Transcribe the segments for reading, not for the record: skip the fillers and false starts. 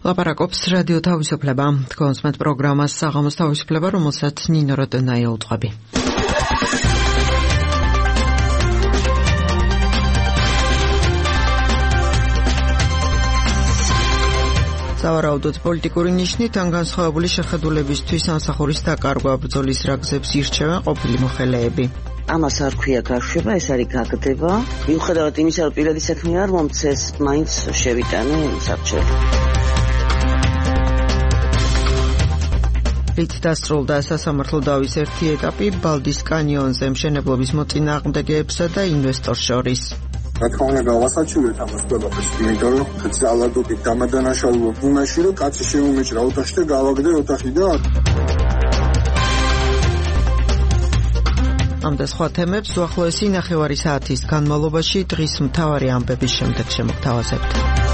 ლაპარაკობს რადიო თავისუფლება. თქვენს მეტ პროგრამას საღამოს თავისუფლება, რომელსაც ნინო როდონაი ელწყობი. სავარაუდოდ პოლიტიკური ნიშნით ან განსხვავებული შეხედულებისთვის ამსახურის დაკარგვა ბრძოლის რაგზებს ირჩევენ ყოფილი მოხელეები. ამას არ ქვია გაშვება, ეს არის გაგდება. მიუხედავად იმისა, რომ პირადი საქმე არ მომცეს, მაინც შევიტანე საბჭოზე. რით დასრულდა სასამართლო დავის ერთი ეტაპი ბალდის კანიონზე მშენებლობის მოწინააღმდეგეებსა და ინვესტორს შორის. რა თქმა უნდა გავასაჩივრეთ ამას ყველაფერს, იმიტომ რომ ძალადობით დამადანაშაულობ იმაში, რომ კაცი შემომეჭრა ოთახში და გავაგდე ოთახიდან. ამ და სხვა თემებს უახლოესი ნახევარი საათის განმავლობაში დღის მთავარი ამბების შემდეგ შემოგთავაზებთ.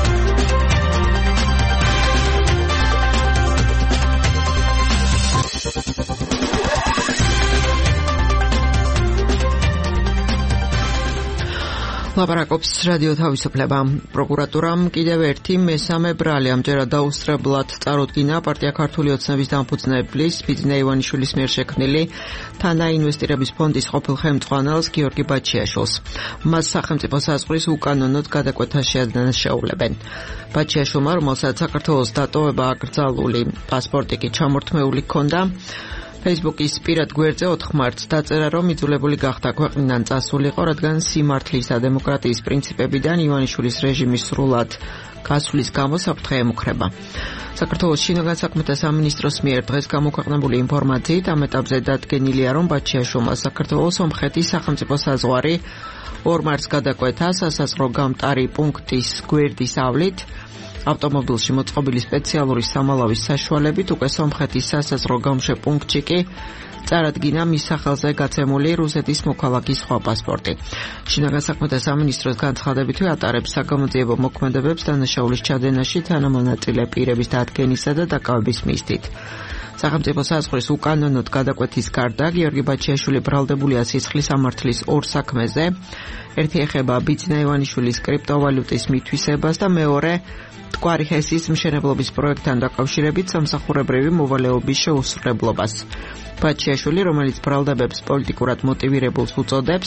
ლაპარაკობს რადიო თავისუფლება. პროკურატურამ კიდევ ერთი მესამე ბრალი ამჯერად დაუსწრებლად წარუდგინა პარტია ქართული ოცნების დამფუძნებლის ბიძინა ივანიშვილის მიერ შექმნილი თანაინვესტირების ფონდის ყოფილ ხელმძღვანელს გიორგი ბაჩიაშვილს. მას სახელმწიფო საზღვრის უკანონოდ გადაკვეთაში ადანაშაულებენ. ბაჩიაშვილმა, რომელსაც საქართველოს დატოვება აკრძალული პასპორტი კი ჩამორთმეული ჰქონდა, Facebook-ის პირად გვერდზე 4 მარტს დაწერა, რომ იძულებული გახდა ქვეყნიდან წასულიყო, რადგან სიმართლის და დემოკრატიის პრინციპებიდან ივანიშვილის რეჟიმის სრულად გასვლის გამო საფრთხე ემუქრება. საქართველოს შინაგან საქმეთა სამინისტროს მიერ დღეს გამოქვეყნებული ინფორმაციით ამ ეტაპზე დადგენილია, რომ ბაჩიაშვილმა საქართველოს სომხეთის სახელმწიფო საზღვარი 2 მარტს გადაკვეთა სასაზღვრო გამტარი პუნქტის გვერდის ავლით. ავტომობილში მოწყობილი სპეციალური სამალავის საშუალებით უკვე სომხეთის სასაზღვრო გამშვე პუნქტში კი წარადგინა მის სახელზე გაცემული რუსეთის მოქალაქის სხვა პასპორტი. შინაგან საქმეთა სამინისტროს განცხადებითვე ატარებს საგამოძიებო მოქმედებებს დანაშაულის ჩადენაში თანამონაწილე პირების დადგენისა და დაკავების მიზნით. სახელმწიფო საზღვრის უკანონოდ გადაკვეთის გარდა გიორგი ბაჩიაშვილი ბრალდებულია სისხლის სამართლის 2 საქმეზე. ერთი ეხება ბიძინა ივანიშვილის კრიპტოვალუტის მითვისებას და მეორე მტკვარი ჰესის მშენებლობის პროექტთან დაკავშირებით სამსახურებრივი მოვალეობის შეუსრულებლობას. ბაჩიაშვილი, რომელიც ბრალდებებს პოლიტიკურად მოტივირებულს უწოდებს,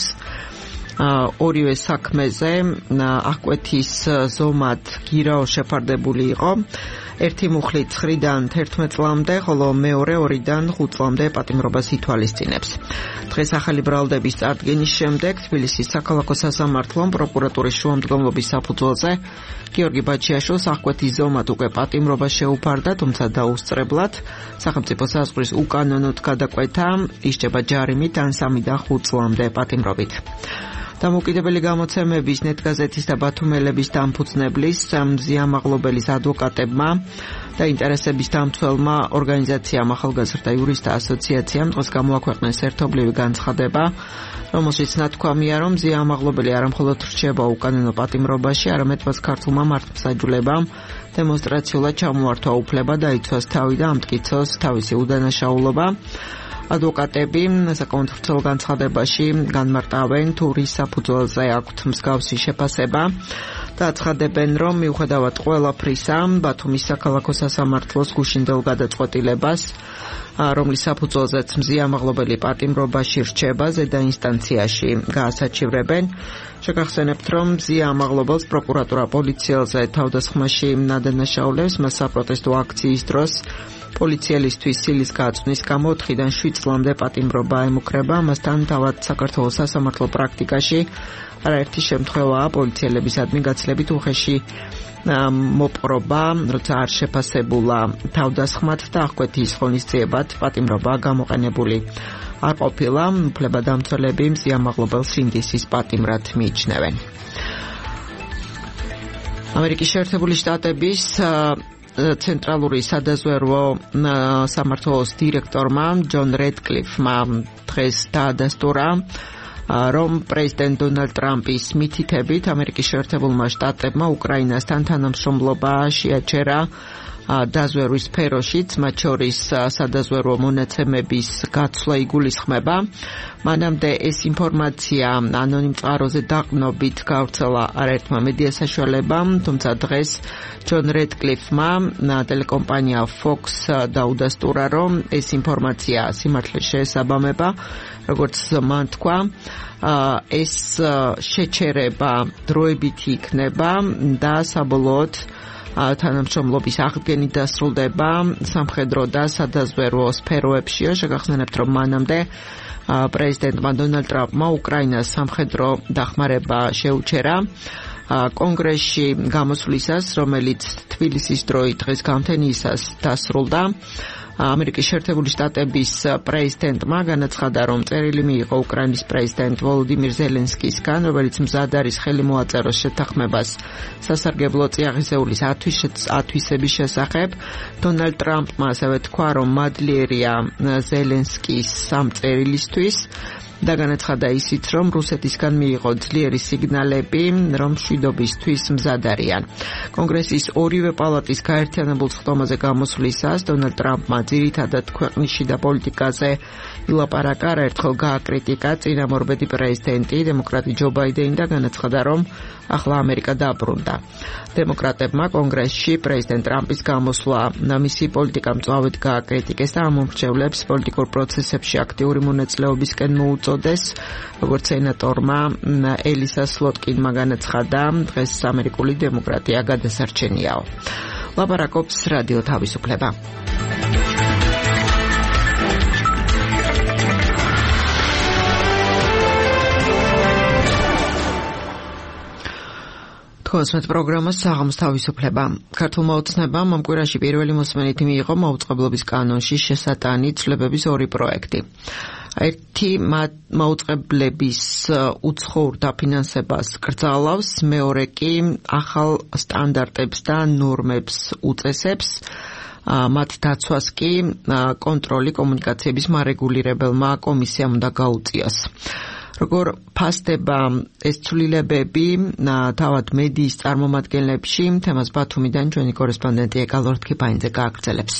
ორივე საქმეზე აღკვეთის ზომად გირაო შეფარდებული იყო. ერთი მუხლი 9-დან 11 წლამდე, ხოლო მეორე 2-დან 5 წლამდე პატიმრობას ითვალისწინებს. დღეს ახალი ბრალდების წარდგენის შემდეგ თბილისის საქალაქო სასამართლომ პროკურატურის შუამდგომლობის საფუძველზე გიორგი ბაჩიაშვილს აღკვეთის ზომად უკვე პატიმრობა შეუფარდა, თუმცა დაუსწრებლად სახელმწიფო საზღვრის უკანონოდ გადაკვეთა ისჯება ჯარიმით ან 3 და 5 წლამდე პატიმრობით. დამოუკიდებელი გამოცემების ნეტგაზეთის და ბათუმელების დამფუძნებლის მზიამაღლობელის ადვოკატებმა და ინტერესების დამცველმა ორგანიზაციამ ახალგაზრდა იურისტთა ასოციაციამ დღეს გამოაქვეყნეს ერთობლივი განცხადება, რომელშიც ნათქვამია, რომ მზიამაღლობელი არამხოლოდ რჩება უკანონო პატიმრობაში, არამედ მას ქართულმა მართლმსაჯულებამ დემონსტრაციულად ჩამოართვა უფლება დაიცვას თავი და ამტკიცოს თავისი უდანაშაულობა. ადვოკატები საკმაოდ ვრცელ განცხადებაში განმარტავენ თუ რის საფუძველზე აქვთ მსგავსი შეფასება და აცხადებენ, რომ მიუხედავად ყველაფრისა, ბათუმის საქალაქო სასამართლოს გუშინდელ გადაწყვეტილებას, რომლის საფუძველზეც მზიამაღლობელი პატიმრობაში რჩება, ზედა ინსტანციაში გაასაჩივრებენ. შეგახსენებთ, რომ მზიამაღლობელს პროკურატურა პოლიციელზე თავდასხმაში ადანაშაულებს, მას საპროტესტო აქციის დროს პოლიციელისთვის სილის გაწვნის გამო 4-დან 7 წლამდე პატიმრობა ემუქრება. ამასთან თავად საქართველოს სასამართლო პრაქტიკაში არაერთი შემთხვევაა პოლიციელებისადმი გაცილებით უხეში მოპყრობა, როცა არ შეფასებულა თავდასხმად და აღკვეთის ღონისძიებად პატიმრობა გამოყენებული არ ყოფილა. უფლებადამცველები მზიამაღლობელს ინდისის პატიმრად მიიჩნევენ. ამერიკის შეერთებული შტატების ცენტრალური სადაზვერვო სამმართველოს დირექტორმა ჯონ რედკლიფმა დღეს დაადასტურა, რომ პრეზიდენტ დონალდ ტრამპის მითითებით ამერიკის შეერთებულმა შტატებმა უკრაინასთან თანამშრომლობა შეაჩერა დაზვერვის სფეროშიც, მათ შორის სადაზვერვო მონაცემების გაცვლა იგულისხმება. მანამდე ეს ინფორმაცია ანონიმ წყაროზე დაყრდნობით გავრცელა არაერთმა მედია საშუალებამ, თუმცა დღეს ჯონ რედკლიფმა ტელეკომპანია Fox დაუდასტურა, რომ ეს ინფორმაცია სიმართლეს შეესაბამება, როგორც მან თქვა. ეს შეჩერება დროებითი იქნება და საბოლოოდ თანამშრომლობის აღდგენით დასრულდება სამხედრო და სადაზვერვო სფეროებშია. შეგახსენებთ, რომ მანამდე პრეზიდენტმა დონალდ ტრამპმა უკრაინას სამხედრო დახმარება შეუჩერა კონგრესში გამოსვლისას, რომელიც თბილისის დროით დღეს გამთენიისას დასრულდა. ამერიკის შეერთებული შტატების პრეზიდენტმა განაცხადა, რომ წერილი მიიღო უკრაინის პრეზიდენტ ვოლოდიმირ ზელენსკისგან, რომელიც მზად არის ხელი მოაწეროს შეთანხმებას სასარგებლო წიაღისეულის ათვისების შესახებ. დონალდ ტრამპმა ასევე თქვა, რომ მადლიერია ზელენსკის ამ წერილისთვის და განაცხადა ისიც, რომ რუსეთისგან მიიღო ძლიერი სიგნალები, რომ მშვიდობისთვის მზად არიან. კონგრესის ორივე პალატის გაერთიანებულ სხდომაზე გამოსვლისას დონალდ ტრამპმა ძირითადად ქვეყნის შიდა პოლიტიკაზე ილაპარაკა, არაერთხელ გააკრიტიკა წინამორბედი პრეზიდენტი დემოკრატი ჯო ბაიდენი და განაცხადა, რომ ახლა ამერიკა დაბრუნდა. დემოკრატებმა კონგრესში პრეზიდენტ ტრამპის გამოსვლა მისი პოლიტიკა მწვავედ გააკრიტიკეს და ამომრჩევლებს პოლიტიკურ პროცესებში აქტიური მონაწილეობისკენ მოუწოდეს, როგორც სენატორმა ელისა სლოტკინმა განაცხადა, დღეს ამერიკული დემოკრატია გადასარჩენიაო. ლაპარაკობს რადიო თავისუფლება. თქვენს პროგრამას საღამოს თავისუფლება. ქართულმა ოცნებამ ამ კვირაში პირველი მოსმენით მიიღო მაუწყებლობის კანონში შესატანი ცვლილებების ორი პროექტი. ერთი მაუწყებლების უცხოურ დაფინანსებას კრძალავს, მეორე კი ახალ სტანდარტებს და ნორმებს უწესებს. მათ დაცვას კი კონტროლი კომუნიკაციების მარეგულირებელმა კომისიამ უნდა გაუწიოს. როგორ ფასდება ეს ცვლილებები თავად მედიის წარმომადგენლებში, თემას ბათუმიდან ჩვენი კორესპონდენტი ეკალორ თქიფაინძე გააგრძელებს.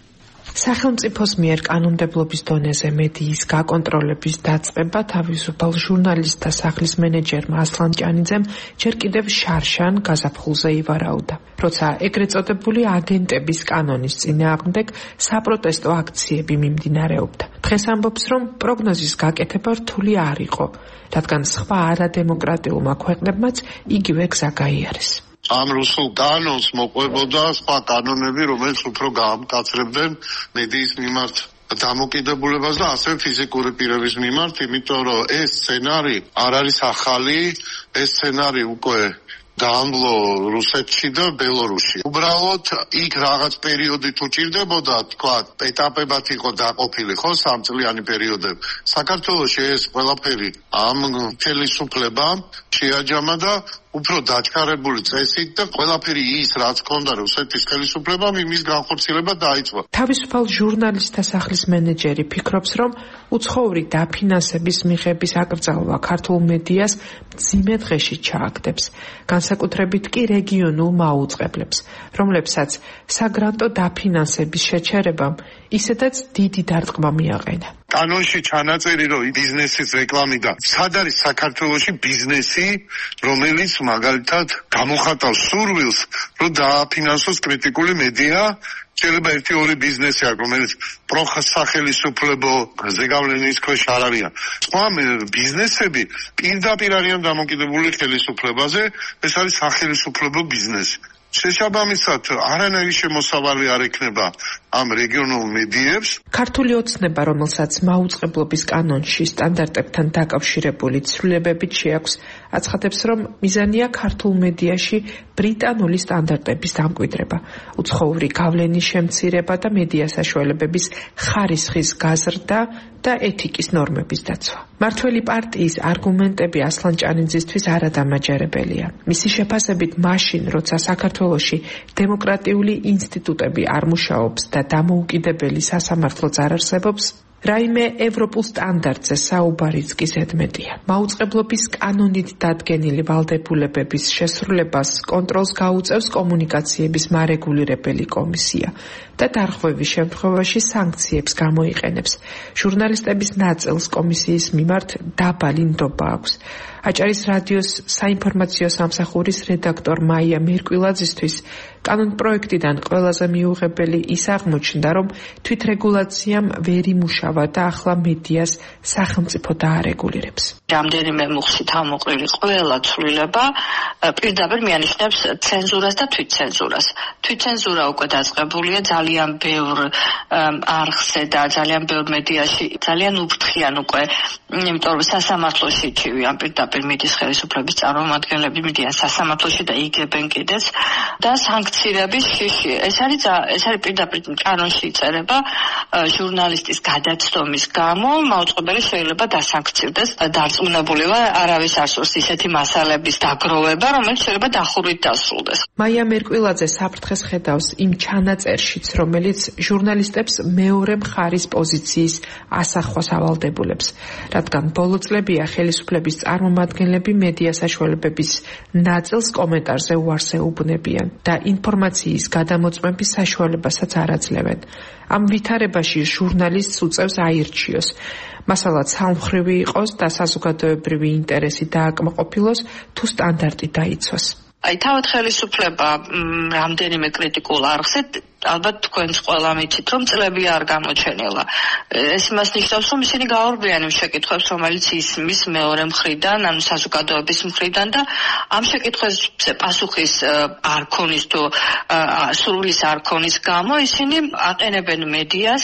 სახელმწიფოს მიერ კანონმდებლობის დონეზე მედიის გაკონტროლების დაწყება თავისუფალ ჟურნალისტთა სახლის მენეჯერმა ასლან ჭანიძემ ჯერ კიდევ შარშან გაზაფხულზე ივარაუდა. როცა ეგრეთ წოდებული აგენტების კანონის წინააღმდეგ საპროტესტო აქციები მიმდინარეობდა. დღეს ამბობს, რომ პროგნოზის გაკეთება რთული არ იყო, რადგან სხვა არადემოკრატიულმა ქვეყნებმაც იგივე გზა გაიარეს. ამ რუსულ კანონს მოყვებოდა სხვა კანონები, რომელიც უფრო გაამკაცრებდნენ მედიის მიმართ დამოკიდებულებას და ასევე ფიზიკური პირების მიმართ, იმიტომ რომ ეს სცენარი არ არის ახალი, ეს სცენარი უკვე დაამბლო რუსეთში და ბელორუსში. უბრალოდ იქ რაღაც პერიოდი თუ ჭირდებოდა, თქვა, ეტაპებად იყო დაყოფილი, ხო, 3 წლიანი პერიოდები. საქართველოში ეს ყველაფერი ამ ხელისუფლებამ შეაჯამა და უფრო დაჩქარებული წესით და ყველაფერი ის, რაც ჰქონდა რუსეთის ხელისუფლებამ, იმის განხორციელება დაიწყო. თავისუფალ ჟურნალისტთა სახლის მენეჯერი ფიქრობს, რომ უცხოური დაფინანსების მიღების აკრძალვა ქართულ მედიას მძიმე დღეში ჩააგდებს. განსაკუთრებით კი რეგიონულ მაუწყებლებს, რომლებსაც საგრანტო დაფინანსების შეჩერებამ ისედაც დიდი დარტყმა მიაყენა. კანონში ჩანაწერი, რომ ბიზნესის რეკლამი და სად არის საქართველოში ბიზნესი, რომელიც მაგალითად გამოხატავს სურვილს, რომ დააფინანსოს კრიტიკული მედია, შეიძლება 1-2 ბიზნესი აქვს, რომელიც პროსახელისუფლებო ზეგავლენის ქვეშ არ არიან. სხვა ბიზნესები პირდაპირ არიან დამოკიდებული ხელისუფლებაზე, ეს არის სახელისუფლებო ბიზნესი. შესაბამისად, არანაირი შემოსავალი არ ექნება ამ რეგიონულ მედიებს. ქართული ოცნება, რომელსაც მაუწყებლობის კანონში სტანდარტებთან დაკავშირებული ცვლილებებით შეაქვს, აცხადებს, რომ მიზანია ქართულ მედიაში ბრიტანული სტანდარტების დამკვიდრება, უცხოური გავლენის შემცირება და მედია საშუალებების ხარისხის გაზრდა და ეთიკის ნორმების დაცვა. მართველი პარტიის არგუმენტები ასლან ჭანიძისთვის არადამაჯერებელია. მისი შეფასებით, მაშინ, როცა საქართველოში დემოკრატიული ინსტიტუტები არ მუშაობს და დამოუკიდებელი სასამართლოც არ არსებობს, რაიმე ევროპულ სტანდარტზე საუბარიც კი ზედმეტია. მაუწყებლობის კანონით დადგენილი ვალდებულებების შესრულებას კონტროლს გაუწევს კომუნიკაციების მარეგულირებელი კომისია და დარღვევის შემთხვევაში სანქციებს გამოიყენებს. ჟურნალისტების ნაწილს კომისიის მიმართ დაბალი ნდობა აქვს. აჭარის რადიოს საინფორმაციო სამსახურის რედაქტორ მაია მერკვილაძისთვის კანონპროექტიდან ყველაზე მიუღებელი ის აღმოჩნდა, რომ თვითრეგულაციამ ვერ იმუშავა და ახლა მედიას სახელმწიფო დაარეგულირებს. რამდენიმე მუხში თავმოყრილი ყველა ცვლილება პირდაპირ მიანიშნებს ცენზურას და თვითცენზურას. თვითცენზურა უკვე დაწყებულია ძალიან ბევრ არხზე და ძალიან ბევრ მედიაში, ძალიან უფრთხიან უკვე, იმიტომ რომ სასამართლოში ჩივიან პირდაპირ მედიის ხელისუფლების წარმომადგენლები მიდიან სასამართლოში და იგებენ კიდეც და სანქციების შიში. ეს არის პირდაპირ კანონში იწერება ჟურნალისტის გადაცდომის გამო მაუწყებელი შეიძლება დასანქცირდეს. დარწმუნებული ვარ, არავის არ სურს ისეთი მასალების დაგროვება, რომელიც შეიძლება დახურვით დასრულდეს. მაია მერკვილაძე საფრთხეს ხედავს იმ ჩანაწერშიც, რომელიც ჟურნალისტებს მეორე მხარის პოზიციის ასახვას ავალდებულებს, რადგან ბოლო წლებია ხელისუფლების წარმომადგენლები მედია საშუალებების ნაწილს კომენტარზე უარს ეუბნებიან და ინფორმაციის გადამოწმების საშუალებასაც არ აძლევენ. ამ ვითარებაში ჟურნალისტს უწევს აირჩიოს. მასალა ცალმხრივი იყოს და საზოგადოებრივი ინტერესი დააკმაყოფილოს თუ სტანდარტი დაიცვას. თავად ხელისუფლება რამდენიმე კრიტიკულ არხზე ალბათ თქვენც ყველა მიცით, რომ წლები არ გამოჩენილა. ეს იმას ნიშნავს, რომ ისინი გაურბიან იმ შეკითხვებს, რომელიც ისმის მეორე მხრიდან, ანუ საზოგადოების მხრიდან და ამ შეკითხვებზე პასუხის არ ქონის თუ სურვილის არ ქონის გამო ისინი აყენებენ მედიას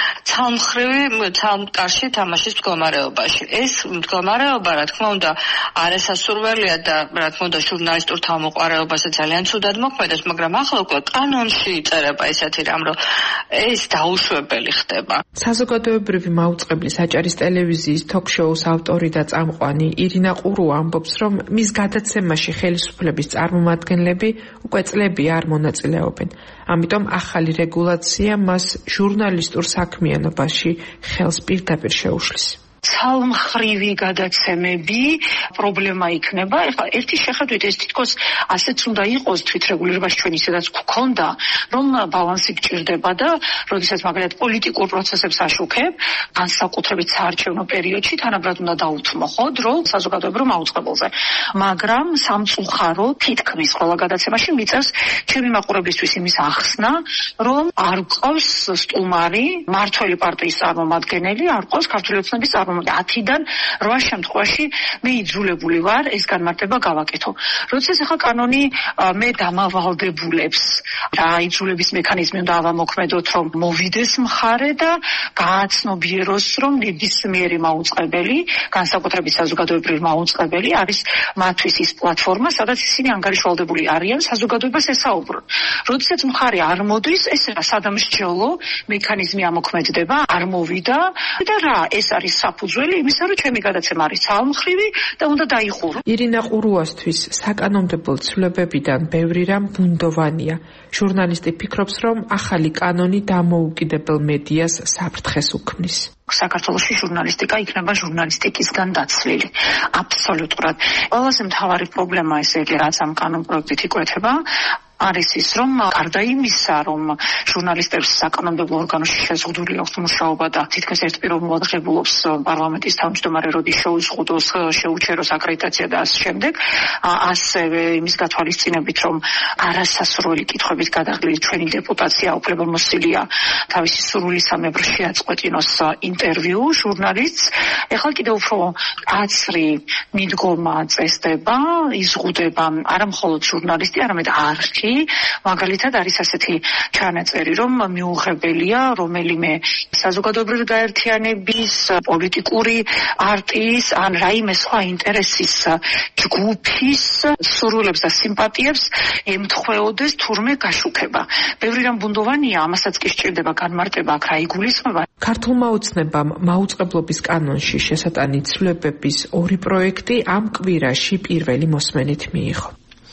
ცალმკარში თამაშის მდგომარეობაში. ეს მდგომარეობა, რა თქმა უნდა, არასასურველია და რა თქმა უნდა ჟურნალისტურ თავმოყარეობაზე ძალიან ცუდად მოქმედებს, მაგრამ ახლა უკვე კანონში იწერება ესეთი რამ, რომ ეს დაუშვებელი ხდება. საზოგადოებრივი მაუწყებლის აჭარის ტელევიზიის თოქ-შოუს ავტორი და წამყვანი ირინა ყურუა ამბობს, რომ მის გადაცემაში ხელისუფლების წარმომადგენლები უკვე წლები არ მონაწილეობენ. ამიტომ ახალი რეგულაცია მას ჟურნალისტურ საქმიანობაში ხელს პირდაპირ შეუშლის. ცალმხრივი გადაცემები პრობლემა იქნება. ეხლა ერთი შეხედვით ეს თითქოს ასეც უნდა იყოს თვითრეგულირებაში ჩვენ ისედაც გვქონდა, რომ ბალანსი გჭირდება და როდესაც მაგალითად პოლიტიკურ პროცესებს აშუქებ, განსაკუთრებით საარჩევნო პერიოდში თანაბრად უნდა დაუთმო ხო დრო საზოგადოებრივ მაუწყებელზე. მაგრამ სამწუხარო თითქმის ყველა გადაცემაში მიწევს ჩემი მაყურებლისთვის იმის ახსნა, რომ არ გყავს სტუმარი, მართველი პარტიის წარმომადგენელი, არ გყავს ქართული ოცნების 10-დან 8 შემთხვევაში მე იძულებული ვარ ეს განმარტება გავაკეთო. როდესაც ახლა კანონი მე დამავალდებულებს რა იძულების მექანიზმი უნდა ავამოქმედოთ, რომ მოვიდეს მხარე და გააცნობიეროს, რომ ნებისმიერი მაუწყებელი, განსაკუთრებით საზოგადოებრივი მაუწყებელი არის მათთვის ის პლატფორმა, სადაც ისინი ანგარიშვალდებული არიან საზოგადოებას ესაუბრონ. როდესაც მხარე არ მოდის, ეს სადამსჯელო მექანიზმი ამოქმედდება, არ მოვიდა და რა ეს არის საფუძველი იმისა, რომ ჩემი გადაცემა არის ცალმხრივი და უნდა დაიხურო. ირინა ყურუასთვის საკანონმდებლო ცვლილებებიდან ბევრი რამ ბუნდოვანია. ჟურნალისტი ფიქრობს, რომ ახალი კანონი დამოუკიდებელ მედიას საფრთხეს უქმნის. საქართველოში ჟურნალისტიკა იქნება ჟურნალისტიკისგან დაცლილი. აბსოლუტურად. ყველაზე მთავარი პრობლემა ესე იგი, რაც ამ კანონპროექტით იკვეთება, არის ის, რომ გარდა იმისა, რომ ჟურნალისტებს საკანონმდებლო ორგანოში შეზღუდული აქვს მუშაობა და თითქმის ერთპიროვნულად ღებულობს პარლამენტის თავმჯდომარე როდიშოუს ხუდოს შეუჩეროს აკრედიტაცია და ასე შემდეგ, ასევე იმის გათვალისწინებით, რომ არასასურველი კითხვებით გადაღლილი ჩვენი დეპუტაცია უფლებამოსილია თავისი სურვილისამებრ შეაწყვეტინოს ინტერვიუ ჟურნალისტს. ეხლა კიდევ უფრო აცრი მიდგომა წესდება, იზღუდება არა მხოლოდ ჟურნალისტი, არამედ არხი. მაგალითად არის ასეთი ჩანაწერი, რომ მიუღებელია რომელიმე საზოგადოებრივი გაერთიანების, პოლიტიკური პარტიის ან რაიმე სხვა ინტერესის ჯგუფის სურვილებს და სიმპათიებს ემთხვეოდეს თურმე გაშუქება. ბევრი რამ ბუნდოვანია, ამასაც კი სჭირდება განმარტება, აქ რა იგულისხმება. ქართულმა ოცნებამ მაუწყებლობის კანონში შესატანი ცვლილებების 2 პროექტი ამ კვირაში პირველი მოსმენით მიიღო.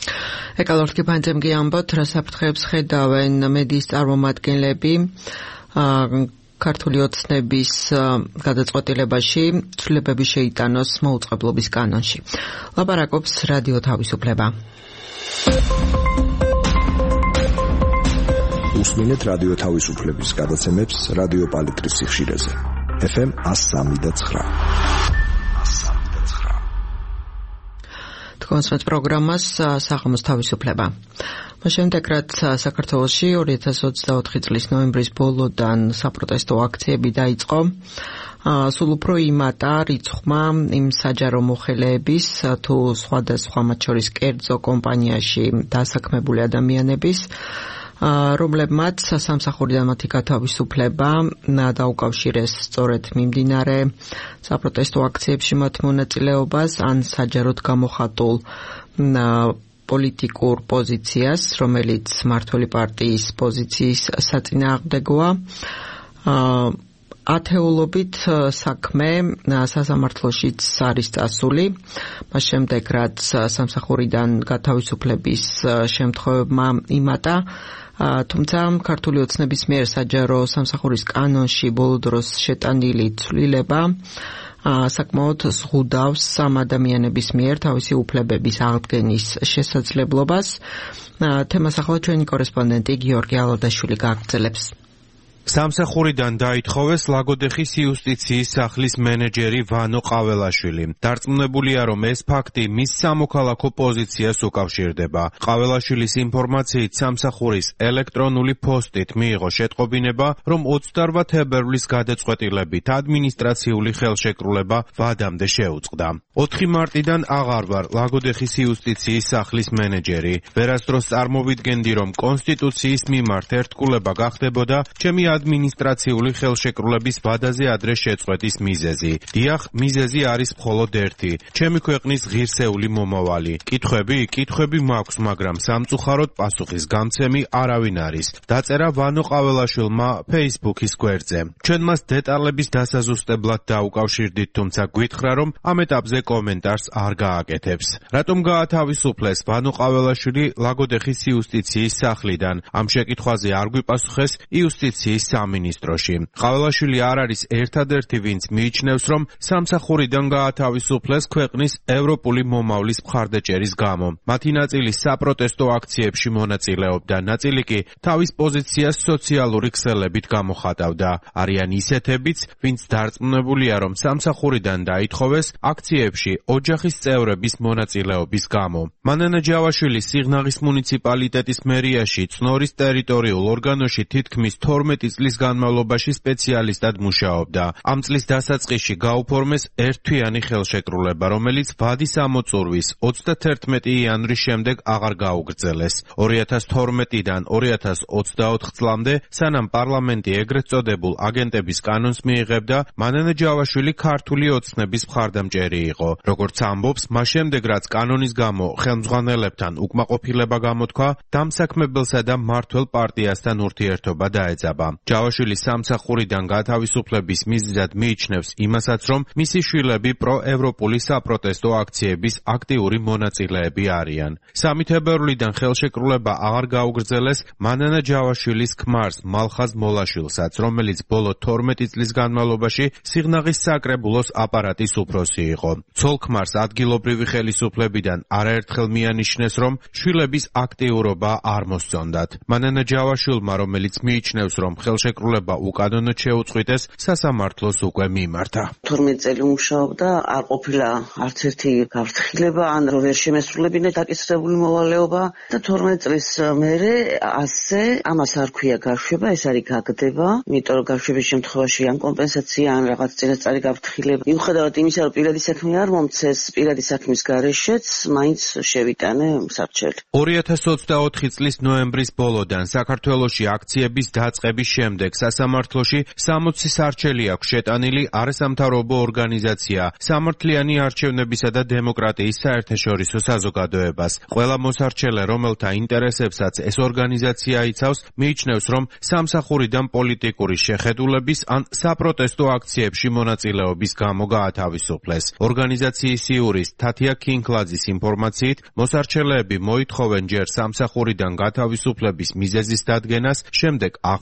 ეკალორტი პანძემგი ამბობთ, რა საფრთხეებს ხედავენ მედიის წარმომადგენლები ქართული ოცნების გადაწყვეტილებაში ცვლილებები შეიტანოს მოუწყებლობის კანონში. ლაპარაკობს რადიო თავისუფლება. უსმინეთ რადიო თავისუფლების გადაცემებს რადიო პალიტრის სიხშირეზე. FM 103.9. თქვენს პროგრამას საღამოს თავისუფლება. შემდეგ რაც საქართველოში 2024 წლის ნოემბრის ბოლოდან საპროტესტო აქციები დაიწყო, სულ უფრო იმატა რიცხვმა იმ საჯარო მოხელეების თუ სხვადასხვა მათ შორის კერძო კომპანიაში დასაქმებული ადამიანების, რომლებმაც სამსახურიდან მათი გათავისუფლება დაუკავშირეს სწორედ მიმდინარე საპროტესტო აქციებში მათ მონაწილეობას ან საჯაროდ გამოხატულ პოლიტიკურ პოზიციას, რომელიც მმართველი პარტიის პოზიციის საწინააღმდეგოა. ათეულობით საქმე სასამართლოშიც არის წასული, მას შემდეგ რაც სამსახურიდან გათავისუფლების შემთხვევებმა იმატა, თუმცა ქართული ოცნების მიერ საჯარო სამსახურის კანონში ბოლო დროს შეტანილი ცვლილება საკმაოდ ზღუდავს ამ ადამიანების მიერ თავისი უფლებების აღდგენის შესაძლებლობას. თემას ახლა ჩვენი კორესპონდენტი გიორგი ალადაშვილი გააგრძელებს. სამსახურიდან დაითხოვეს ლაგოდეხის იუსტიციის სახლის მენეჯერი ვანო ყაველაშვილი. დარწმუნებულია, რომ ეს ფაქტი მის სამოქალაქო პოზიციას უკავშირდება. ყაველაშვილის ინფორმაციით სამსახურის ელექტრონული პოსტით მიიღო შეტყობინება, რომ 28 თებერვლის გადაწყვეტილებით ადმინისტრაციული ხელშეკრულება ვადამდე შეუწყდა. 4 მარტიდან აღარ ვარ ლაგოდეხის იუსტიციის სახლის მენეჯერი. ვერასდროს წარმოვიდგენდი, რომ კონსტიტუციის მიმართ ერთგულება გახდებოდა ჩემი ადმინისტრაციული ხელშეკრულების ვადაზე ადრე შეწყვეტის მიზეზი. დიახ, მიზეზი არის მხოლოდ ერთი. ჩემი ქვეყნის ღირსეული მომავალი. კითხვები მაქვს, მაგრამ სამწუხაროდ პასუხის გამცემი არავინ არის. დაწერა ვანო ყაველაშვილმა Facebook-ის გვერდზე. ჩვენ მას დეტალების დასაზუსტებლად დაუკავშირდით, თუმცა გვითხრა, რომ ამ ეტაპზე კომენტარს არ გააკეთებს. რატომ გაათავისუფლეს ვანო ყაველაშვილი ლაგოდეხის იუსტიციის სახლიდან? ამ შეკითხვაზე არ გვიპასუხეს იუსტიციის სამინისტროში. ყაველაშვილი არ არის ერთადერთი, ვინც მიიჩნევს, რომ სამსახურიდან გაათავისუფლეს ქვეყნის ევროპული მომავლის მხარდაჭერის გამო. მათი ნაწილი საპროტესტო აქციებში მონაწილეობდა, ნაწილი კი თავის პოზიციას სოციალური ქსელებით გამოხატავდა. არიან ისეთებიც, ვინც დარწმუნებულია, რომ სამსახურიდან დაითხოვეს აქციებში ოჯახის წევრების მონაწილეობის გამო. მანანა ჯავაშვილი სიღნაღის მუნიციპალიტეტის მერიაში წნორის ტერიტორიულ ორგანოში თითქმის 12 წლის განმავლობაში სპეციალისტად მუშაობდა. ამ წლის დასაწყისში გაუფორმეს ერთთვიანი ხელშეკრულება, რომელიც ვადის ამოწურვის 31 იანვრის შემდეგ აღარ გაუგრძელეს. 2012-დან 2024 წლამდე, სანამ პარლამენტი ეგრეთ წოდებულ აგენტების კანონს მიიღებდა, მანანა ჯავაშვილი ქართული ოცნების მხარდამჭერი იყო. როგორც ამბობს, მას შემდეგ რაც კანონის გამო ხელმძღვანელებთან უკმაყოფილება გამოთქვა, დამსაქმებელსა და მმართველ პარტიასთან ურთიერთობა დაეძაბა. ჯავაშვილი სამსახურიდან გათავისუფლების მიზეზად მიიჩნევს იმასაც, რომ მისი შვილები პროევროპული საპროტესტო აქციების აქტიური მონაწილეები არიან. 3 თებერვლიდან ხელშეკრულება აღარ გაუგრძელეს მანანა ჯავაშვილის ქმარს მალხაზ მოლაშვილსაც, რომელიც ბოლო 12 წლის განმავლობაში სიღნაღის საკრებულოს აპარატის უფროსი იყო. ცოლ-ქმარს ადგილობრივი ხელისუფლებიდან არაერთხელ მიანიშნეს, რომ შვილების აქტიურობა არ მოსწონდათ. მანანა ჯავაშვილმა, რომელიც მიიჩნევს, რომ ხელშეკრულება უკანონოდ შეუწყვიტეს, სასამართლოს უკვე მიმართა. 12 წელი მუშაობდა, არ ყოფილა არც ერთი გაფრთხილება, ან ვერ შემესრულებინა დაკისრებული მოვალეობა და 12 წლის მერე ასე ამას არ ქვია გაშვება, ეს არის გაგდება, იმიტომ რომ გაშვების შემთხვევაში ან კომპენსაცია, ან რაღაც წინასწარი გაფრთხილება. მიუხედავად იმისა, რომ პირადი საქმე არ მომცეს, პირადი საქმის გარეშეც მაინც შევიტანე საბჭელი. 2024 წლის ნოემბრის ბოლოდან საქართველოში აქციების დაწყების შემდეგ სასამართლოში 60 სარჩელი აქვს შეტანილი არასამთავრობო ორგანიზაცია სამართლიანი არჩევნებისა და დემოკრატიის საერთაშორისო საზოგადოებას. ყველა მოსარჩელე, რომელთა ინტერესებსაც ეს ორგანიზაცია იცავს, მიიჩნევს, რომ სამსახურიდან პოლიტიკური შეხედულების ან საპროტესტო აქციებში მონაწილეობის გამო გაათავისუფლეს. ორგანიზაციის იურის თათია ქინკლაძის ინფორმაციით, მოსარჩელეები მოითხოვენ ჯერ სამსახურიდან გათავისუფლების მიზეზის დადგენას, შემდეგ აღდგენას,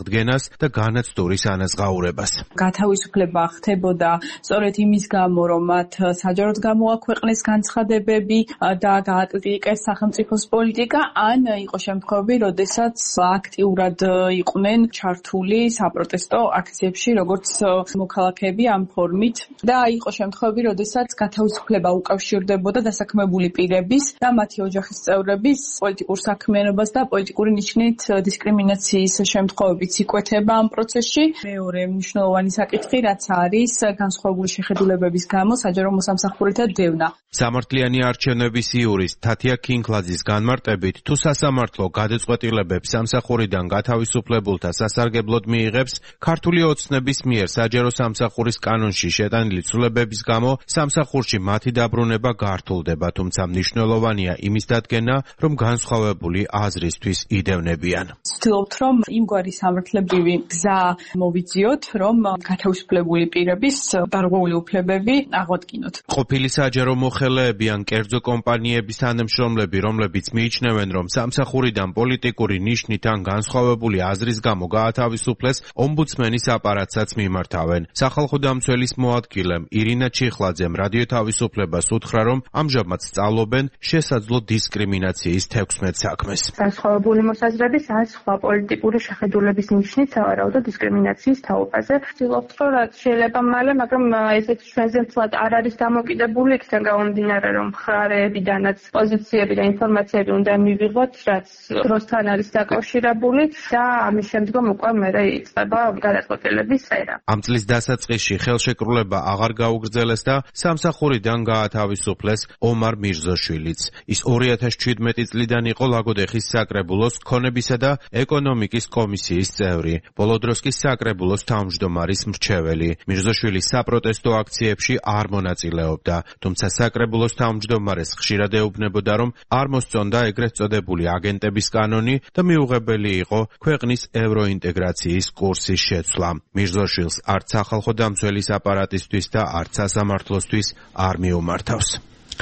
და განაცდურის ანაზღაურებას. გათავისუფლება ხდებოდა სწორედ იმის გამო, რომ მათ საჯაროდ გამოაქვეყნეს განცხადებები და გააკრიტიკეს სახელმწიფოს პოლიტიკა, ან იყო შემთხვევები, როდესაც აქტიურად იყვნენ ჩართული საპროტესტო აქციებში, როგორც მოქალაქეები ამ ფორმით და იყო შემთხვევები, როდესაც გათავისუფლება უკავშირდებოდა დასაქმებული პირების და მათი ოჯახის წევრების პოლიტიკურ საქმიანობას და პოლიტიკური ნიშნით დისკრიმინაციის შემთხვევებიც იკვეთება ამ პროცესში. მეორე მნიშვნელოვანი საკითხი, რაც არის განსხვავებული შეხედულებების გამო საჯარო მოსამსახურეთა დევნა. სამართლიანი არჩევნების იურის თათია ქინგლაძის განმარტებით, თუ სასამართლო გადაწყვეტილებებს სამსახურიდან გათავისუფლებულთა სასარგებლოდ მიიღებს, ქართული ოცნების მიერ საჯარო სამსახურის კანონში შეტანილი ცვლილებების გამო სამსახურში მათი დაბრუნება გართულდება, თუმცა მნიშვნელოვანია იმის დადგენა, რომ განსხვავებული აზრისთვის იდევნებიან. ვცდილობთ, რომ იმგვარი სამართლებრივი გზა მოვიძიოთ, რომ გათავისუფლებული პირების დარღვეული უფლებები აღვადგინოთ. ყოფილი საჯარო მოხელეები ან კერძო კომპანიების თანამშრომლები, რომლებიც მიიჩნევენ, რომ სამსახურიდან პოლიტიკური ნიშნით ან განსხვავებული აზრის გამო გაათავისუფლეს, ომბუდსმენის აპარატსაც მიმართავენ. სახალხო დამცველის მოადგილემ ირინა ჩიხლაძემ რადიო თავისუფლებას უთხრა, რომ ამჟამად სწავლობენ შესაძლო დისკრიმინაციის 16 საქმეს. განსხვავებული მოსაზრების ან სხვა პოლიტიკური შეხედულების ნიშნით სავარაუდო დისკრიმინაციის თაობაზე ვცდილობთ, რომ რაც შეიძლება მალე, მაგრამ ესეც ჩვენზე მთლად არ არის დამოკიდებული, იქიდან გამომდინარე, რომ მხარეებიდანაც პოზიციები და ინფორმაციები უნდა მივიღოთ, რაც დროსთან არის დაკავშირებული და ამის შემდგომ უკვე მერე იწყება გადაწყვეტილების წერა. ამ წლის დასაწყისში ხელშეკრულება აღარ გაუგრძელეს და სამსახურიდან გაათავისუფლეს ომარ მირზოშვილიც. ის 2017 წლიდან იყო ლაგოდეხის საკრებულოს ქონებისა და ეკონომიკის კომისიის წევრი. ბოლო დროს კი საკრებულოს თავმჯდომარის მრჩეველი. მირზოშვილი საპროტესტო აქციებში არ მონაწილეობდა, თუმცა საკრებულოს თავმჯდომარეს ხშირად ეუბნებოდა, რომ არ მოსწონდა ეგრეთ წოდებული აგენტების კანონი და მიუღებელი იყო ქვეყნის ევროინტეგრაციის კურსის შეცვლა. მირზოშვილს არც სახალხო დამცველის აპარატისთვის და არც სასამართლოსთვის არ მიუმართავს.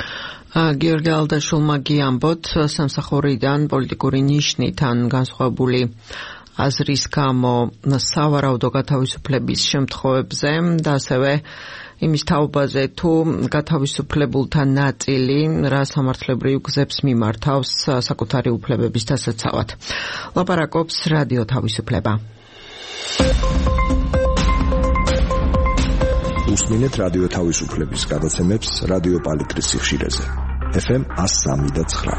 გიორგი ალდაშულმა გიამბოთ, სამსახურიდან პოლიტიკური ნიშნით ან განსხვავებული აზრის გამო სავარაუდო გათავისუფლების შემთხვევებზე და ასევე იმის თაობაზე, თუ გათავისუფლებულთა ნაწილი რა სამართლებრივ გზებს მიმართავს საკუთარი უფლებების დასაცავად. ლაპარაკობს რადიო თავისუფლება. უსმინეთ რადიო თავისუფლების გადაცემებს რადიო პალიტრის სიხშირეზე. FM 103.9.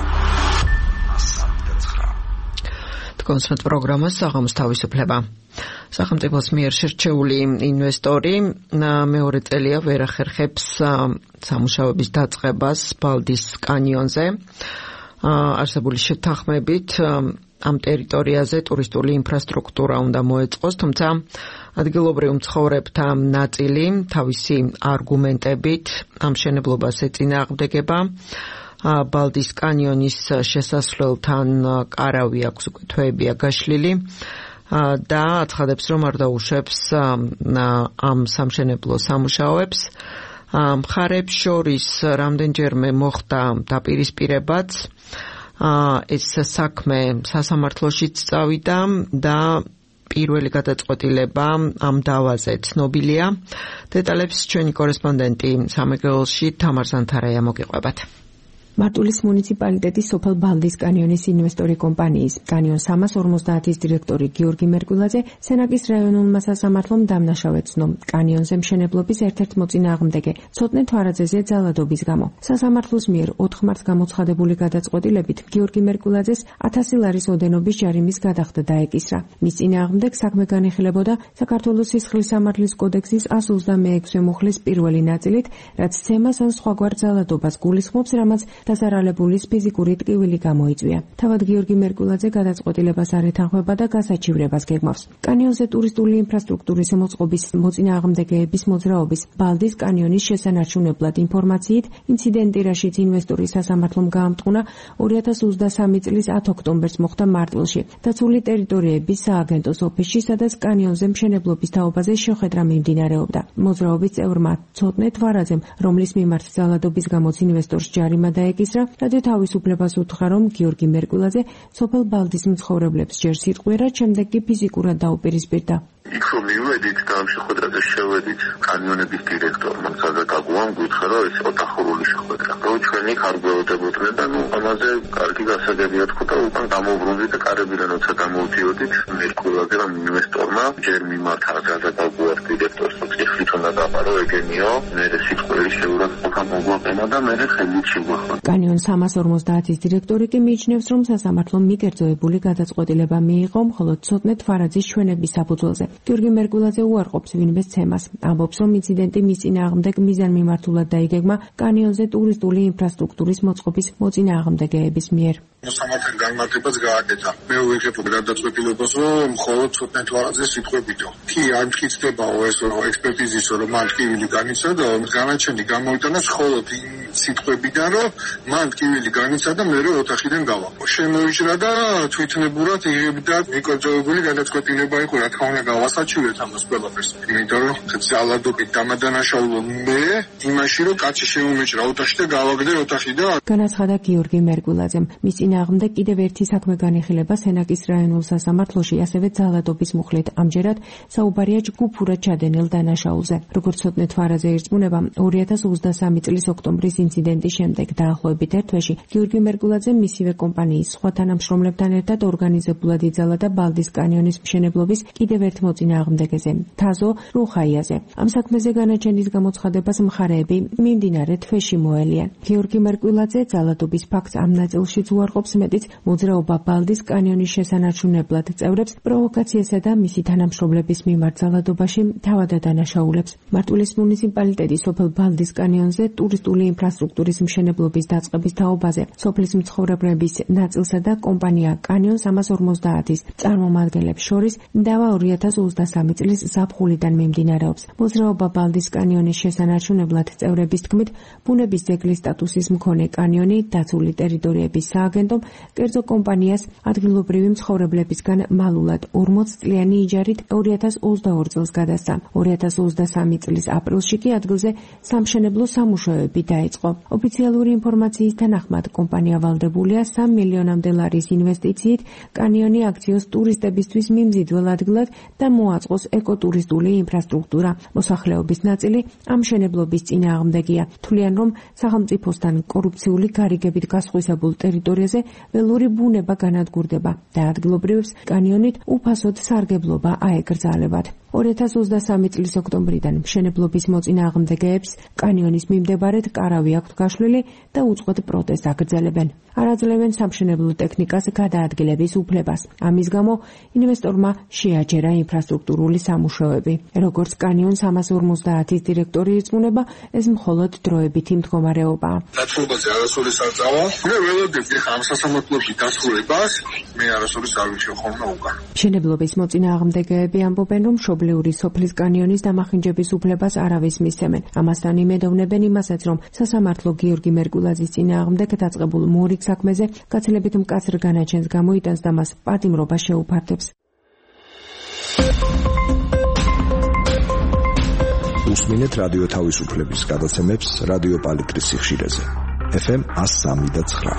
კონსერტ პროგრამა საღამოს თავისუფლება. სახელმწიფოს მიერ შერჩეული ინვესტორი მეორე წელია ვერ ახერხებს სამუშაოების დაწყებას ბალდის კანიონზე. არსებული შეთანხმებით ამ ტერიტორიაზე ტურისტული ინფრასტრუქტურა უნდა მოეწყოს, თუმცა ადგილობრივ მცხოვრებთა ნაწილი თავისი არგუმენტებით ამ მშენებლობას ეწინააღმდეგება. ბალდის კანიონის შესასვლელთან კარავი აქვს, უკვე თვეებია გაშლილი და აცხადებს, რომ არ დაუშვებს ამ სამშენებლო სამუშაოებს. მხარებს შორის რამდენჯერმე მოხდა დაპირისპირებაც. ეს საქმე სასამართლოშიც წავიდა და პირველი გადაწყვეტილება ამ დავაზე ცნობილია. დეტალებს ჩვენი კორესპონდენტი სამეგრელოში თამარ ზანთარაია მოგიყვებათ. მარტულის მუნიციპალიტეტის სოფელ ბალდის კანიონის ინვესტორი კომპანიის კანიონ 350-ის დირექტორი გიორგი მერკულაძე სენაკის რაიონულმა სასამართლომ დამნაშავედ ცნო კანიონზე მშენებლობის ერთ-ერთ მოწინააღმდეგე ცოტნე თვარაძეზე ძალადობის გამო. სასამართლოს მიერ 4 მარტს გამოცხადებული გადაწყვეტილებით გიორგი მერკულაძეს 1000 ლარის ოდენობის ჯარიმის გადახდა დაეკისრა. მის წინააღმდეგ საქმე განიხილებოდა საქართველოს სისხლის სამართლის კოდექსის 126 მუხლის პირველი ნაწილით, რაც ცემას ან სხვაგვარ ძალადობას გულისხმობს, რამაც დასარალებულის ფიზიკური ტკივილი გამოიწვია. თავად გიორგი მერკულაძე გადაწყვეტილებას არ ეთანხმება და გასაჩივრებას გეგმავს. კანიონზე ტურისტული ინფრასტრუქტურის მოწყობის მოწინააღმდეგეების მოძრაობის ბალდის კანიონის შესანარჩუნებლად ინფორმაციით, ინციდენტი, რაშიც ინვესტორი სასამართლომ გაამტყუნა 2023 წლის 10 ოქტომბერს მოხდა მარტვილში. დაცული ტერიტორიების სააგენტოს ოფისში, სადაც კანიონზე მშენებლობის თაობაზე შეხვედრა მიმდინარეობდა. მოძრაობის წევრმა ცოტნე თვარაძემ, რომლის მიმართ ძალადობის გამოც ინვესტორს ჯარიმა დაეკისრა, რადგან თავისუფლებას უთხრა, რომ გიორგი მერკულაძე სოფელ ბალდის მცხოვრებლებს ჯერ სიტყვიერად, შემდეგ კი ფიზიკურად დაუპირისპირდა. იქ რომ მივედით და ამ შეხვედრაზე შევედით კანიონების დირექტორმა საზაკაკუამ გითხრა, რომ ეს ოთახურული შეხვედრა. რომ ჩვენი ხარგველოდებოდნენ და ამაზე კარგი გასაგებია თქვა და უკან გამოვრუნდით და კარებიდან როცა გამოვდიოდით, მერკულაძე რომ ინვესტორმა ჯერ მიმართა საზაკაკუას დირექტორს, რომ წიხლით უნდა დაბარო ეგენიო, მე სიტყვიერი შეურაცხყოფა მოგვაყენა და მე ხელით შევახვა. კანიონ 350-ის დირექტორი კი მიიჩნევს, რომ სასამართლომ მიკერძოებული გადაწყვეტილება მიიღო, მხოლოდ ცოტნე თვარაძის ჩვენების საფუძველზე. გიორგი მერკულაძე უარყოფს ვინმეს ცემას. ამბობს, რომ ინციდენტი მის წინააღმდეგ მიზანმიმართულად დაიგეგმა კანიონზე ტურისტული ინფრასტრუქტურის მოწყობის მოწინააღმდეგეების მიერ. მოსამართლე განმარტებაც გააკეთა. მე ვიღებ გადაწყვეტილებას, რომ მხოლოდ ცოტნე თვარაძეს სიტყვებითო. კი არ მტკიცდებაო ეს ექსპერტიზის, რომ მან ტკივილი განიცადა, განაჩენი გამოიტანა მხოლოდ სიტყვებიდან, რომ მან ტკივილი განიცადა, მე ოთახიდან გავაყო. შემოიჭრა და თვითნებურად იღებდა მიკერძოებული გადაწყვეტილება იყო, რა თქმა უნდა გავასაჩივრეთ ამას ყველაფერს. იმიტომ რომ ძალადობით დამადანაშაულო მე იმაში, რომ კაცი შემომეჭრა ოთახში და გავაგდე ოთახიდან. განაცხადა გიორგი მერკულაძემ. მის წინააღმდეგ კიდევ ერთი საქმე განიხილება სენაკის რაიონულ სასამართლოში, ასევე ძალადობის მუხლით. ამჯერად საუბარია ჯგუფურად ჩადენილ დანაშაულზე. როგორც ცოტნე თვარაძე ირწმუნება, 2023 წლის ოქტომბრის ინციდენტის შემდეგ დაახლოებით ერთ თვეში გიორგი მერკულაძე მისივე კომპანიის სხვა თანამშრომლებთან ერთად ორგანიზებულად იძალა ბალდის კანიონის მშენებლობის კიდევ ერთ მოწინააღმდეგეზე, თაზო რუხაიაზე. ამ საქმეზე განაჩენის გამოცხადებას მხარეები მიმდინარე თვეში მოელიან. გიორგი მერკულაძე ძალადობის ფაქტს ამ ნაწილშიც უარყოფს, მეტიც მოძრაობა ბალდის კანიონის შესანარჩუნებლად წევრებს პროვოკაციასა და მისი თანამშრომლების მიმართ ძალადობაში თავად დანაშაულებს. მარტვილის მუნიციპალიტეტი სოფელ ბალდის კანიონზე ტურისტული ინფრასტრუქტურის მშენებლობის დაწყების თაობაზე სოფლის მცხოვრებლების ნაწილსა და კომპანია კანიონ 350-ის წარმომადგენლებს შორის დავა 2023 წლის ზაფხულიდან მიმდინარეობს. მოძრაობა ბალდის კანიონის შესანარჩუნებლად წევრების თქმით, ბუნების ძეგლის სტატუსის მქონე კანიონი დაცული ტერიტორიების სააგენტომ კერძო კომპანიას ადგილობრივი მცხოვრებლებისგან მალულად 40 წლიანი იჯარით 2022 წელს გადასცა. 2023 წლის აპრილში კი ადგილზე სამშენებლო სამუშაოები დაიწყო. ოფიციალური ინფორმაციის თანახმად კომპანია ვალდებულია 3 მილიონამდე ლარის ინვესტიციით კანიონი აქციოს ტურისტებისთვის მიმზიდველ ადგილად და მოაწყოს ეკოტურისტული ინფრასტრუქტურა. მოსახლეობის ნაწილი ამ მშენებლობის წინააღმდეგია. თვლიან, რომ სახელმწიფოსთან კორუფციული გარიგებით გასხვისებულ ტერიტორიაზე ველური ბუნება განადგურდება და ადგილობრივებს კანიონით უფასოდ სარგებლობა აეკრძალებათ. 2023 წლის ოქტომბრიდან მშენებლობის მოწინააღმდეგეებს კანიონის მიმდებარედ კარავი აქვთ გაშლილი და უწყვეტ პროტესტს აგრძელებენ. არ აძლევენ სამშენებლო ტექნიკას გადაადგილების უფლებას. ამის გამო ინვესტორმა შეაჯერა ინფრასტრუქტურული სამუშაოები. როგორც კანიონ 350-ის დირექტორი ირწმუნება, ეს მხოლოდ დროებითი მდგომარეობაა. დათმობაზე არასოდეს არ წავა. მე ველოდებ ამ სასამართლოების დასრულებას, მე არასოდეს არ ვიშევ ხოლმე უკან. მშენებლობის მოწინააღმდეგეები ამბობენ, რომ მშობლიური სოფლის კანიონის დამახინჯების უფლებას არავის მისცემენ. ამასთან იმედოვნებენ იმასაც, რომ სასამართლო გიორგი მერკულაძის წინააღმდეგ დაწყებულ მორიგ საქმეზე გაცილებით მკაცრ განაჩენს გამოიტანს და მას პატიმრობა შეუფარდებს. უსმინეთ რადიო თავისუფლების გადაცემებს რადიო პალიტრის სიხშირეზე. FM 103.9.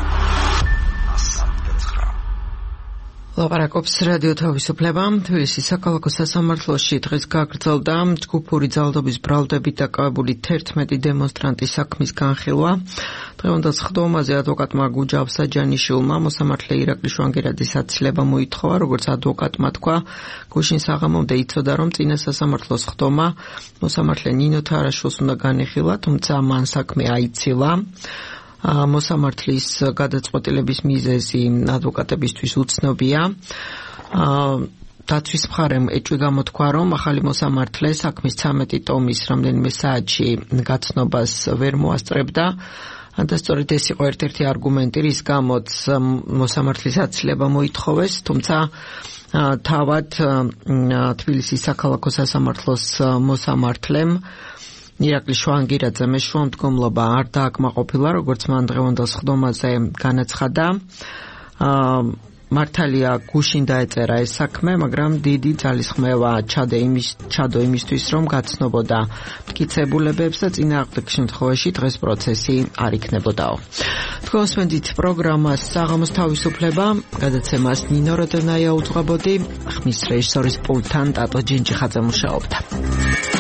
ლაპარაკობს რადიო თავისუფლება. თბილისის საქალაქო სასამართლოში დღეს გაგრძელდა ჯგუფური ძალადობის ბრალდებით დაკავებული 11 დემონსტრანტის საქმის განხილვა. დღევანდელ სხდომაზე ადვოკატმა გუჯა ავსაჯანიშვილმა მოსამართლე ირაკლი შვანგერაძის აცილება მოითხოვა. როგორც ადვოკატმა თქვა, გუშინ საღამომდე იცოდა, რომ წინა სასამართლოს სხდომა მოსამართლე ნინო თარაშვილს უნდა განეხილა, თუმცა მან საქმე აიცილა. მოსამართლის გადაწყვეტილების მიზეზი ადვოკატებისთვის უცნობია. დაცვის მხარემ ეჭვი გამოთქვა, რომ ახალი მოსამართლე საქმის 13 ტომის რამდენიმე საათში გაცნობას ვერ მოასწრებდა. და სწორედ ეს იყო ერთ-ერთი არგუმენტი, რის გამოც მოსამართლის აცილება მოითხოვეს, თუმცა თავად თბილისის საქალაქო სასამართლოს მოსამართლემ ირაკლი შვანგირაძემ შუამდგომლობა არ დააკმაყოფილა, როგორც მან დღევანდელ სხდომაზე განაცხადა. მართალია გუშინ დაეწერა ეს საქმე, მაგრამ დიდი ძალისხმევა ჩადო იმისთვის, რომ გაცნობოდა მტკიცებულებებს და წინააღმდეგ შემთხვევაში დღეს პროცესი არ იქნებოდაო. თქვენსვენდით პროგრამას საღამოს თავისუფლება, გადაცემას ნინო როდონაია უძღვებოდი, ხმის რეჟისორის პულტთან ტატო ჯინჯიხაძე მუშაობდა.